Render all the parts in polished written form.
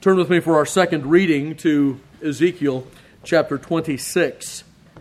Turn with me for our second reading to Ezekiel chapter 26.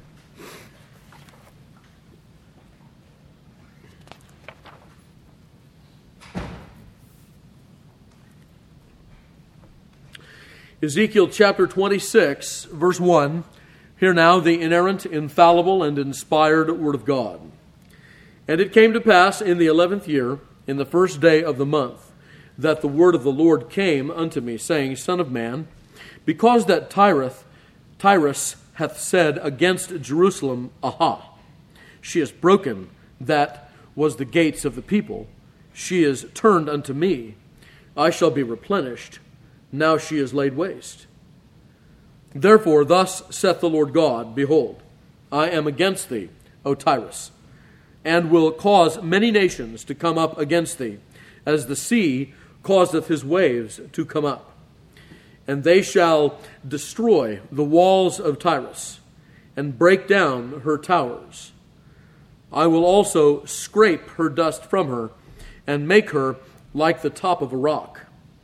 Ezekiel chapter 26, verse 1. Hear now the inerrant, infallible, and inspired word of God. And it came to pass in the 11th year, in the first day of the month, that the word of the Lord came unto me, saying, Son of man, because that Tyrus hath said against Jerusalem, Aha, she is broken, that was the gates of the people. She is turned unto me. I shall be replenished. Now she is laid waste. Therefore thus saith the Lord God, Behold, I am against thee, O Tyrus, and will cause many nations to come up against thee, as the sea causeth his waves to come up. And they shall destroy the walls of Tyrus, and break down her towers. I will also scrape her dust from her, and make her like the top of a rock.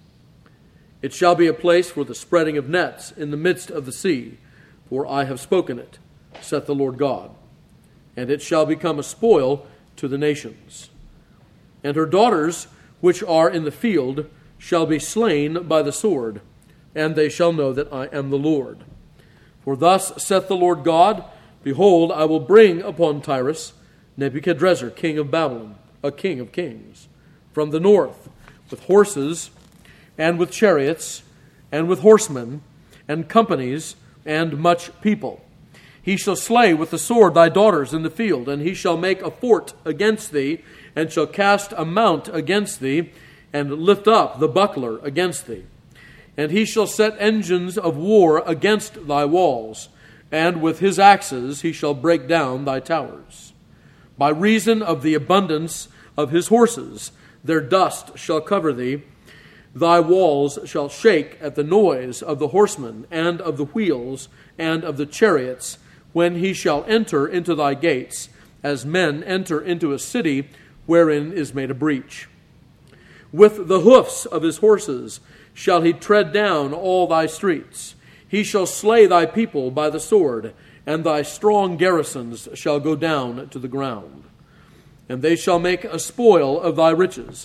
It shall be a place for the spreading of nets in the midst of the sea, for I have spoken it, saith the Lord God. And it shall become a spoil to the nations. And her daughters, which are in the field, shall be slain by the sword, and they shall know that I am the Lord. For thus saith the Lord God, Behold, I will bring upon Tyrus Nebuchadrezzar, king of Babylon, a king of kings, from the north, with horses, and with chariots, and with horsemen, and companies, and much people. He shall slay with the sword thy daughters in the field, and he shall make a fort against thee, and shall cast a mount against thee, and lift up the buckler against thee. And he shall set engines of war against thy walls, and with his axes he shall break down thy towers. By reason of the abundance of his horses, their dust shall cover thee. Thy walls shall shake at the noise of the horsemen, and of the wheels, and of the chariots, when he shall enter into thy gates, as men enter into a city wherein is made a breach. With the hoofs of his horses shall he tread down all thy streets. He shall slay thy people by the sword, and thy strong garrisons shall go down to the ground. And they shall make a spoil of thy riches,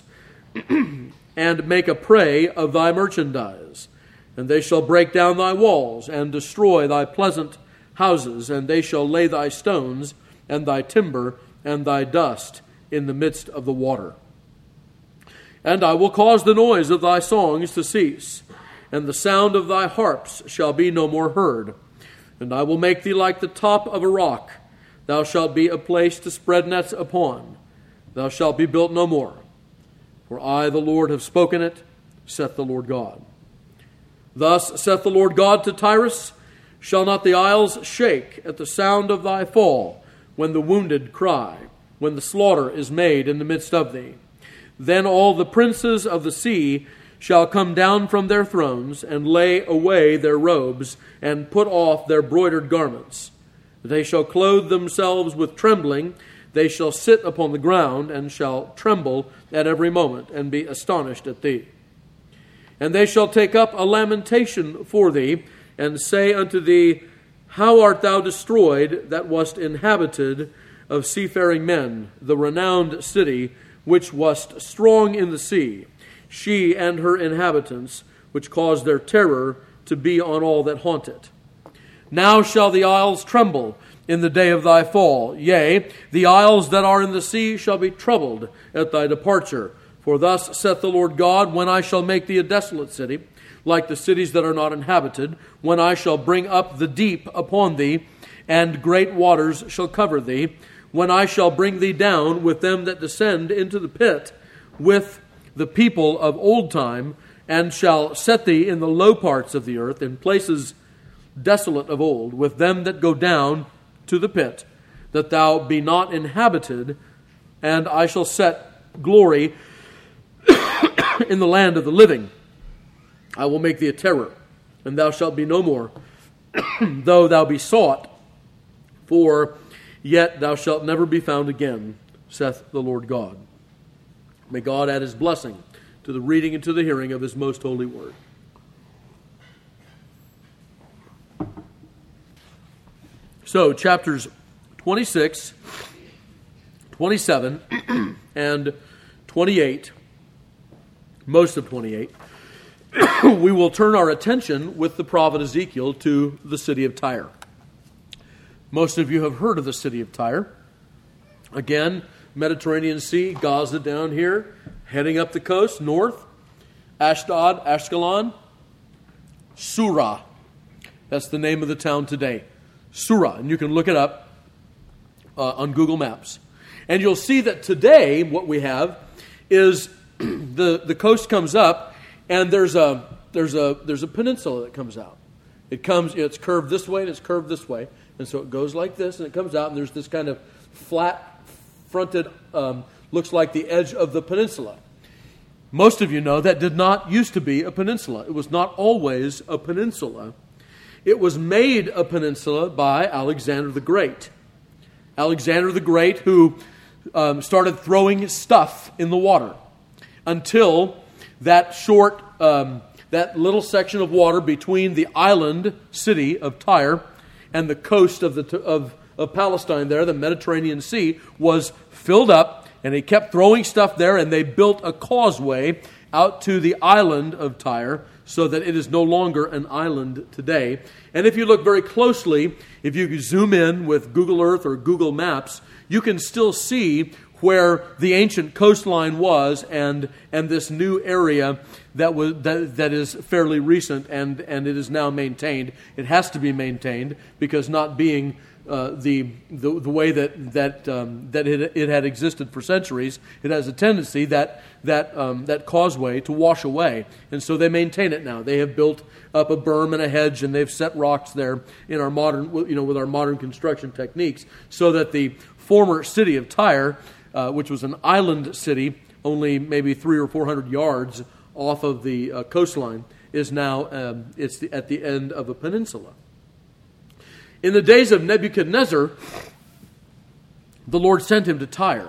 and make a prey of thy merchandise. And they shall break down thy walls, and destroy thy pleasant houses, and they shall lay thy stones, and thy timber, and thy dust in the midst of the water. And I will cause the noise of thy songs to cease, and the sound of thy harps shall be no more heard. And I will make thee like the top of a rock. Thou shalt be a place to spread nets upon. Thou shalt be built no more. For I, the Lord, have spoken it, saith the Lord God. Thus saith the Lord God to Tyrus, Shall not the isles shake at the sound of thy fall, when the wounded cry, when the slaughter is made in the midst of thee? Then all the princes of the sea shall come down from their thrones, and lay away their robes, and put off their broidered garments. They shall clothe themselves with trembling. They shall sit upon the ground, and shall tremble at every moment, and be astonished at thee. And they shall take up a lamentation for thee, and say unto thee, How art thou destroyed, that wast inhabited of seafaring men, the renowned city, which wast strong in the sea, she and her inhabitants, which caused their terror to be on all that haunt it. Now shall the isles tremble in the day of thy fall. Yea, the isles that are in the sea shall be troubled at thy departure. For thus saith the Lord God, When I shall make thee a desolate city, like the cities that are not inhabited, when I shall bring up the deep upon thee, and great waters shall cover thee, when I shall bring thee down with them that descend into the pit, with the people of old time, and shall set thee in the low parts of the earth, in places desolate of old, with them that go down to the pit, that thou be not inhabited, and I shall set glory in the land of the living. I will make thee a terror, and thou shalt be no more, though thou be sought, for yet thou shalt never be found again, saith the Lord God. May God add his blessing to the reading and to the hearing of his most holy word. So chapters 26, 27, and 28, most of 28, we will turn our attention with the prophet Ezekiel to the city of Tyre. Most of you have heard of the city of Tyre. Again, Mediterranean Sea, Gaza down here, heading up the coast, north, Ashdod, Ashkelon, Surah. That's the name of the town today. Surah, and you can look it up on Google Maps. And you'll see that today what we have is the coast comes up, and there's a peninsula that comes out. It's curved this way and it's curved this way, and so it goes like this, and it comes out, and there's this kind of flat-fronted, looks like the edge of the peninsula. Most of you know that did not used to be a peninsula. It was not always a peninsula. It was made a peninsula by Alexander the Great. Alexander the Great, who started throwing stuff in the water until that that little section of water between the island city of Tyre and the coast of Palestine there, the Mediterranean Sea, was filled up, and he kept throwing stuff there, and they built a causeway out to the island of Tyre so that it is no longer an island today. And if you look very closely, if you zoom in with Google Earth or Google Maps, you can still see where the ancient coastline was, and this new area that is fairly recent, and it is now maintained. It has to be maintained because not being the way that it had existed for centuries, it has a tendency that causeway to wash away, and so they maintain it now. They have built up a berm and a hedge, and they've set rocks there in our modern, with our modern construction techniques, so that the former city of Tyre, which was an island city, only maybe 300 or 400 yards off of the coastline, is now at the end of a peninsula. In the days of Nebuchadnezzar, the Lord sent him to Tyre.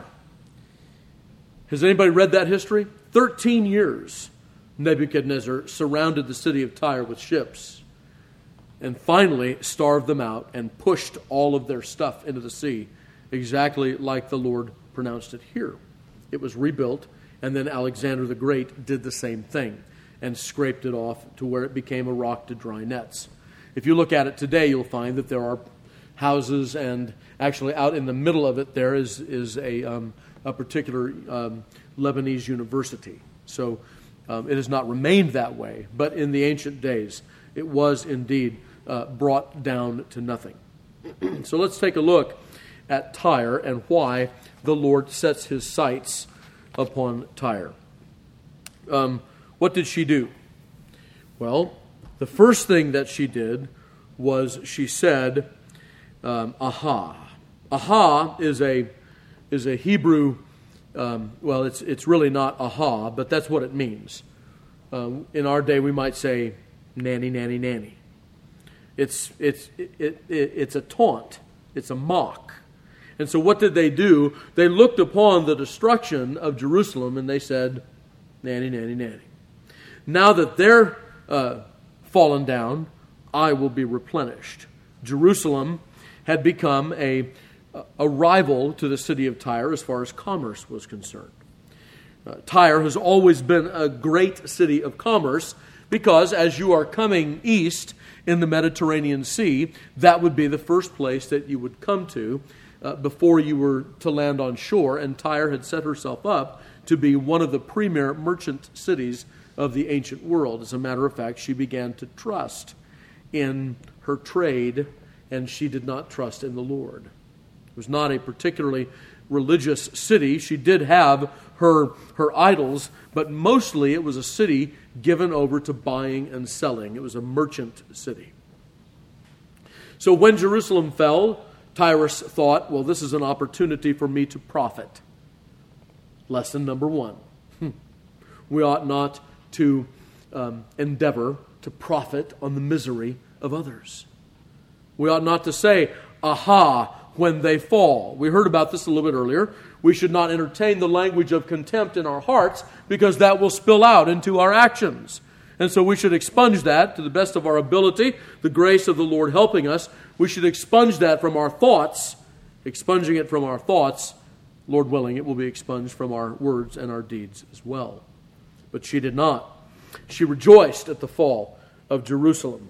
Has anybody read that history? 13 years Nebuchadnezzar surrounded the city of Tyre with ships and finally starved them out and pushed all of their stuff into the sea, exactly like the Lord pronounced it here. It was rebuilt, and then Alexander the Great did the same thing and scraped it off to where it became a rock to dry nets. If you look at it today, you'll find that there are houses, and actually out in the middle of it there is a particular Lebanese university. So it has not remained that way, but in the ancient days it was indeed brought down to nothing. So let's take a look at Tyre and why the Lord sets his sights upon Tyre. What did she do? Well, the first thing that she did was she said, aha. Aha is a Hebrew, it's really not aha, but that's what it means. In our day we might say, nanny, nanny, nanny. It's a taunt. It's a mock. And so what did they do? They looked upon the destruction of Jerusalem and they said, nanny, nanny, nanny. Now that they're fallen down, I will be replenished. Jerusalem had become a rival to the city of Tyre as far as commerce was concerned. Tyre has always been a great city of commerce because as you are coming east in the Mediterranean Sea, that would be the first place that you would come to before you were to land on shore, and Tyre had set herself up to be one of the premier merchant cities of the ancient world. As a matter of fact, she began to trust in her trade, and she did not trust in the Lord. It was not a particularly religious city. She did have her idols, but mostly it was a city given over to buying and selling. It was a merchant city. So when Jerusalem fell, Tyrus thought, well, this is an opportunity for me to profit. Lesson number 1. We ought not to endeavor to profit on the misery of others. We ought not to say, aha, when they fall. We heard about this a little bit earlier. We should not entertain the language of contempt in our hearts because that will spill out into our actions. And so we should expunge that to the best of our ability, the grace of the Lord helping us. We should expunge that from our thoughts. Expunging it from our thoughts, Lord willing, it will be expunged from our words and our deeds as well. But she did not. She rejoiced at the fall of Jerusalem.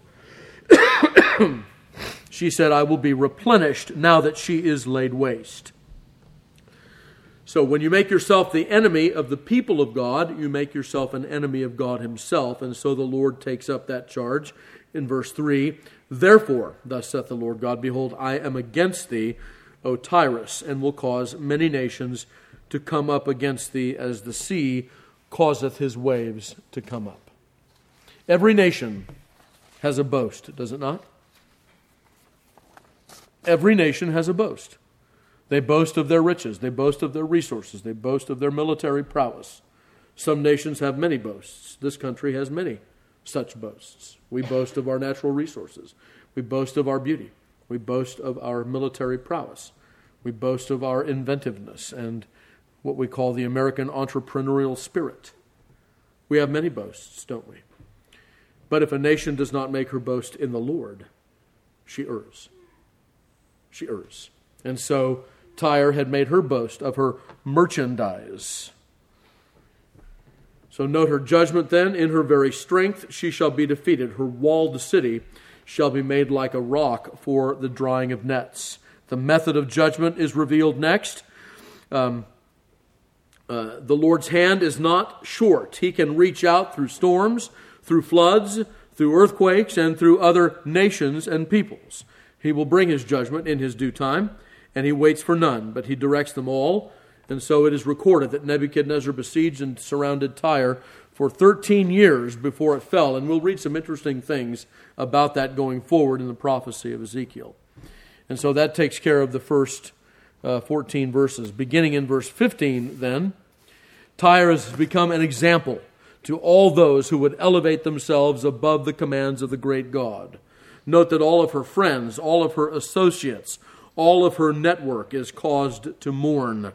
She said, I will be replenished now that she is laid waste. So when you make yourself the enemy of the people of God, you make yourself an enemy of God himself. And so the Lord takes up that charge in verse 3. Therefore, thus saith the Lord God, behold, I am against thee, O Tyrus, and will cause many nations to come up against thee as the sea causeth his waves to come up. Every nation has a boast, does it not? Every nation has a boast. They boast of their riches. They boast of their resources. They boast of their military prowess. Some nations have many boasts. This country has many such boasts. We boast of our natural resources. We boast of our beauty. We boast of our military prowess. We boast of our inventiveness and what we call the American entrepreneurial spirit. We have many boasts, don't we? But if a nation does not make her boast in the Lord, she errs. She errs. And so Tyre had made her boast of her merchandise. So note her judgment then. In her very strength she shall be defeated. Her walled city shall be made like a rock for the drying of nets. The method of judgment is revealed next. The Lord's hand is not short. He can reach out through storms, through floods, through earthquakes, and through other nations and peoples. He will bring his judgment in his due time, and he waits for none, but he directs them all. And so it is recorded that Nebuchadnezzar besieged and surrounded Tyre for 13 years before it fell. And we'll read some interesting things about that going forward in the prophecy of Ezekiel. And so that takes care of the first 14 verses. Beginning in verse 15 then, Tyre has become an example to all those who would elevate themselves above the commands of the great God. Note that all of her friends, all of her associates, all of her network is caused to mourn.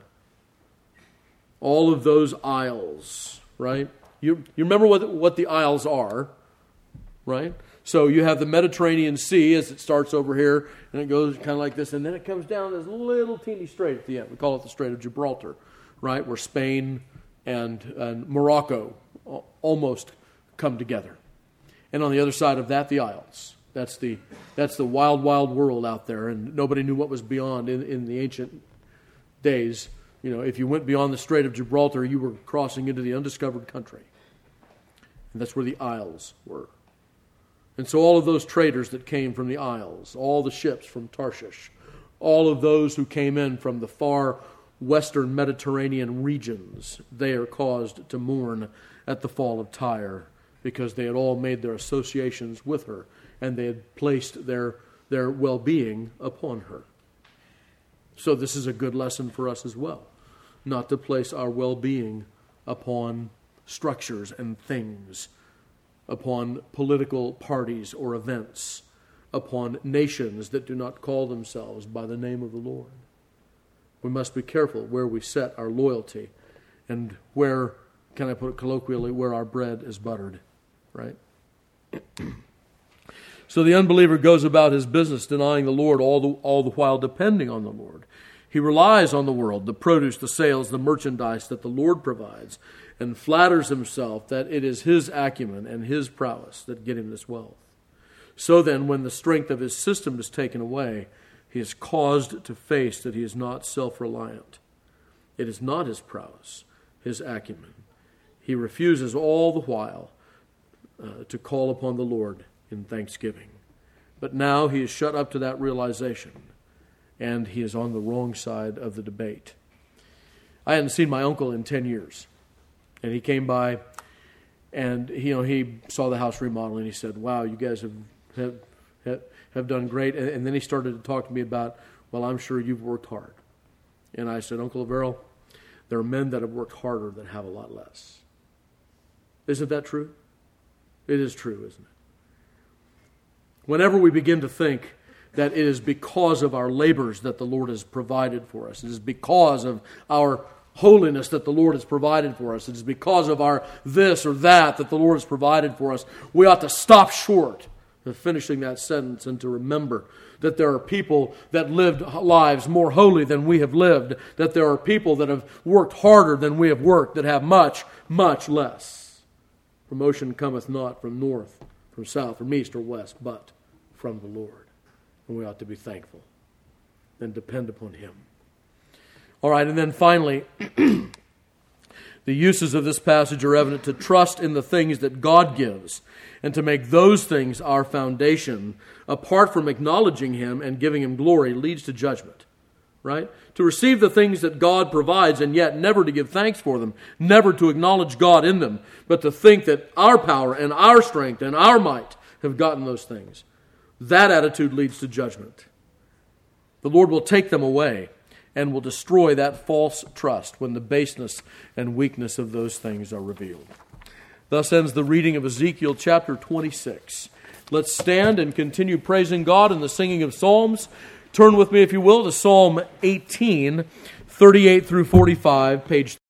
All of those isles, right? You remember what the isles are, right? So you have the Mediterranean Sea as it starts over here, and it goes kind of like this, and then it comes down this little teeny strait at the end. We call it the Strait of Gibraltar, right? Where Spain and Morocco almost come together. And on the other side of that, the isles. That's the wild, wild world out there, and nobody knew what was beyond in the ancient days. You know, if you went beyond the Strait of Gibraltar, you were crossing into the undiscovered country. And that's where the isles were. And so all of those traders that came from the isles, all the ships from Tarshish, all of those who came in from the far western Mediterranean regions, they are caused to mourn at the fall of Tyre because they had all made their associations with her and they had placed their well-being upon her. So this is a good lesson for us as well, not to place our well-being upon structures and things, upon political parties or events, upon nations that do not call themselves by the name of the Lord. We must be careful where we set our loyalty and where, can I put it colloquially, where our bread is buttered, right? So the unbeliever goes about his business denying the Lord all the while depending on the Lord. He relies on the world, the produce, the sales, the merchandise that the Lord provides, and flatters himself that it is his acumen and his prowess that get him this wealth. So then, when the strength of his system is taken away, he is caused to face that he is not self-reliant. It is not his prowess, his acumen. He refuses all the while to call upon the Lord in thanksgiving. But now he is shut up to that realization, and he is on the wrong side of the debate. I hadn't seen my uncle in 10 years, and he came by, and he saw the house remodeling. He said, "Wow, you guys have done great." And then he started to talk to me about, "Well, I'm sure you've worked hard." And I said, "Uncle Avero, there are men that have worked harder that have a lot less." Isn't that true? It is true, isn't it? Whenever we begin to think that it is because of our labors that the Lord has provided for us, it is because of our holiness that the Lord has provided for us. It is because of our this or that the Lord has provided for us. We ought to stop short of finishing that sentence and to remember that there are people that lived lives more holy than we have lived, that there are people that have worked harder than we have worked, that have much, much less. Promotion cometh not from north, from south, from east or west, but from the Lord. And we ought to be thankful and depend upon Him. All right, and then finally, the uses of this passage are evident: to trust in the things that God gives and to make those things our foundation, apart from acknowledging Him and giving Him glory, leads to judgment, right? To receive the things that God provides and yet never to give thanks for them, never to acknowledge God in them, but to think that our power and our strength and our might have gotten those things. That attitude leads to judgment. The Lord will take them away and will destroy that false trust when the baseness and weakness of those things are revealed. Thus ends the reading of Ezekiel chapter 26. Let's stand and continue praising God in the singing of psalms. Turn with me, if you will, to Psalm 18, 38 through 45, page